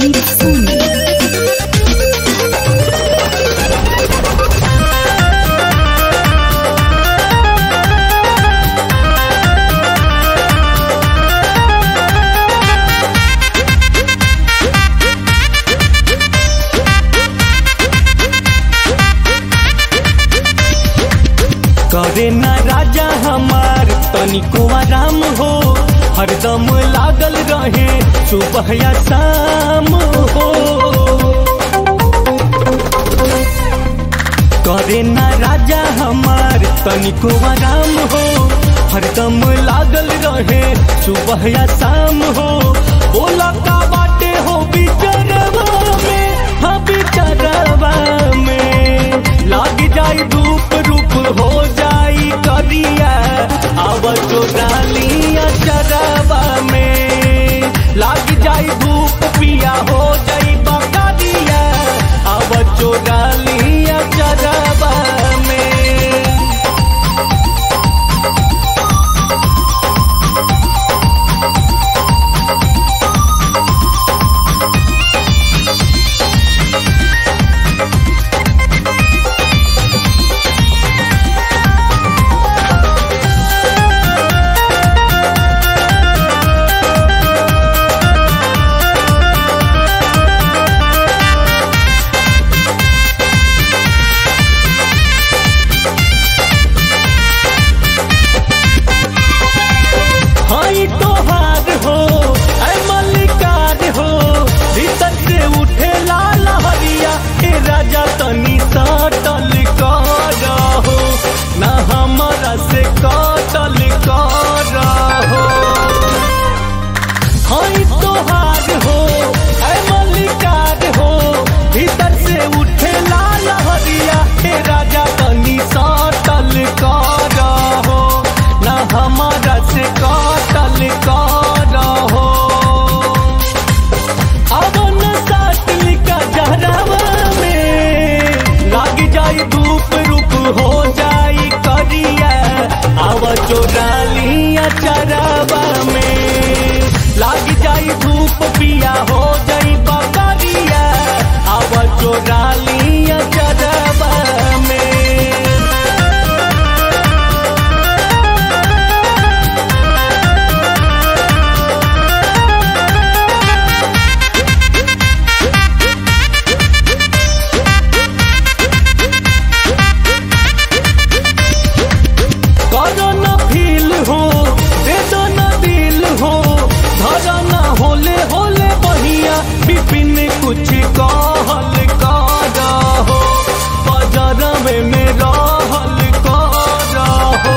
Ajit Soni. करे न राजा हमार तनिको आराम हो, हरदम लागल रहे सुबह या शाम हो। करे न राजा हमार तनिको आराम हो, हरदम लागल रहे सुबह या शाम हो। बोला का बाटे हो बिचरवा में, हाँ बिचरवा में लाग जाई धूप रूप हो जाई करिया। अब तो डालिया चरवा में लाग जाई धूप पिया हो जाई बकरिया। अब तो डालिया चरवा में। तनी सटल करहो ना हमरा से कटल करहो। हई तोहार हो ऐ मल्लिकार हो, भीतर से उठे लाल हरिया। हे राजा तनी सटल करहो ना हमरा से कटल करहो। अब न साटल का जहरावा धूप रूप हो जाई करिया। आव चोरालिया चरवा में लाग जाई धूप पिया हो जाई बकरिया। आव चोरालिया चरवा में। बिपिन कुछ कहल करहो, बजरवे में रहल करहो।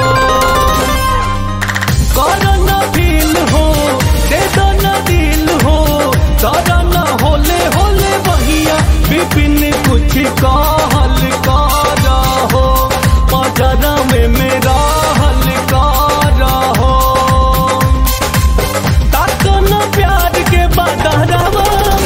कर न फील हो दे दो न दिल हो, कर न होले होले बहिया। बिपिन कुछ कहल करहो, बजरवे में रहल करहो। ताको न प्यार के बदरवा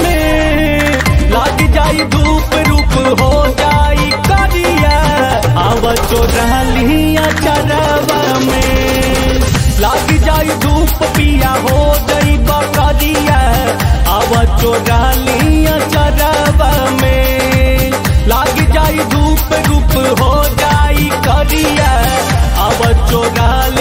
धूप रूप हो जाई करिया। आव चोरालिया चरवा में लाग जाई धूप पिया हो जाई बकरिया। आव चोरालिया चरवा में लाग जाई धूप रूप हो जाई करिया। आव चोरालिया